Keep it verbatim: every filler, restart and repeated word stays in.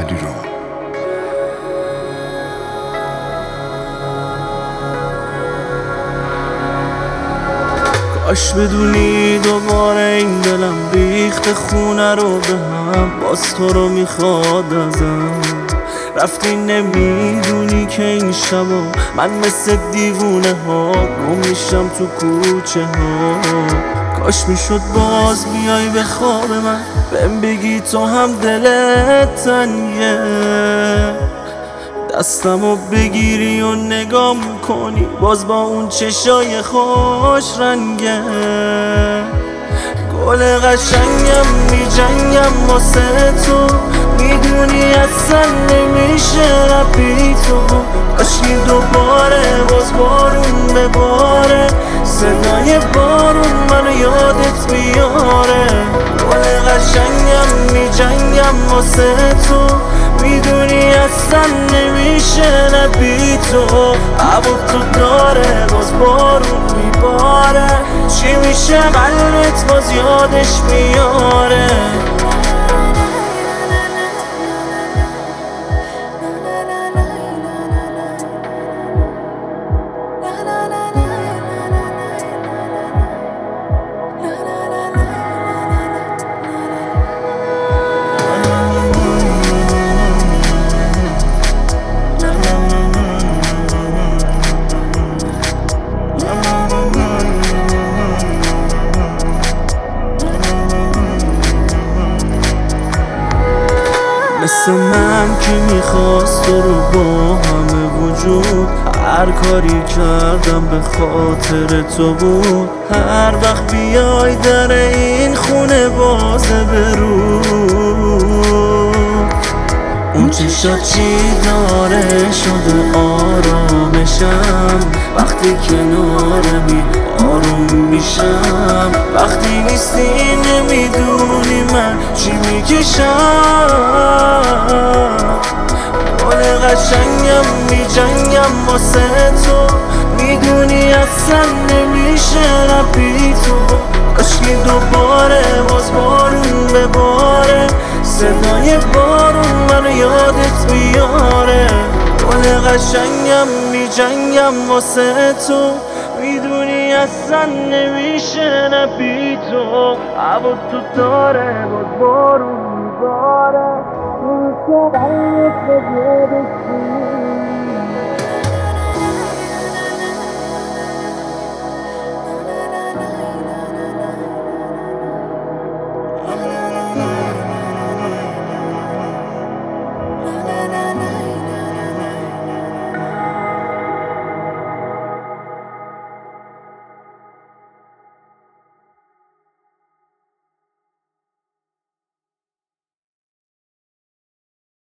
علیرام. کاش بدونی دوباره این دلم ریخت خونه رو به هم، باز تو رو میخواد ازم. رفتی نمیدونی که این شبا من مثل دیوونه ها گم میشم تو کوچه ها. کاش میشد باز بیای به خواب من، بهم بگی تو هم دلت تنگه، دستمو بگیری و نگام کنی باز با اون چشای خوش رنگه. گل قشنگم میجنگم واسه تو، میدونی اصلا نمیشه ربی تو. کاشکی دوباره باز بارون بباره، صدای بارون منو یادت بیاره. گل قشنگم میجنگم واسه تو، میدونی اصلا نمیشه نبی تو. هوا تو داره باز بارون میباره، چی میشه قلبت باز یادش میاره. مثل من که میخواست تو رو با همه وجود، هر کاری کردم به خاطر تو بود. هر وقت بیای در این خونه بازه برود، اون چشات چی داره شده آرامشم. وقتی کنارمی آروم میشم، وقتی نیستی نمیدونی من چی میکشم. گل قشنگم میجنگم واسه تو، میدونی اصلا نمیشه ربی تو. کاشکی دوباره باز بارون بباره، صدای بارون منو یادت بیاره. گل قشنگم میجنگم واسه تو، میدونی اصلا نمیشه نبی تو. هوا تو داره باز بارون میباره، نمیشه قلبت باز یادش بیاره.